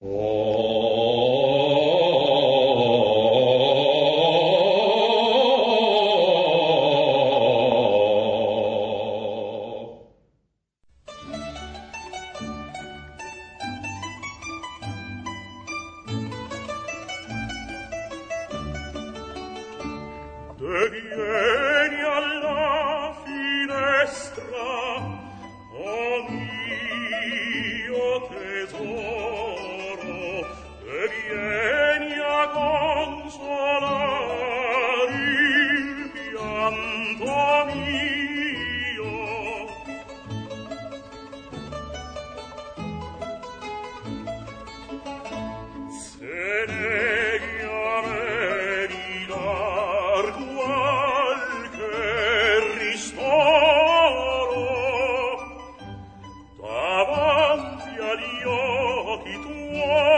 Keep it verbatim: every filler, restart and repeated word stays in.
Vieni alla finestra, oh mio tesoro, e vieni a consolare il pianto mio. Se neghi a me di dar qualche ristoro davanti agli occhi tuoi,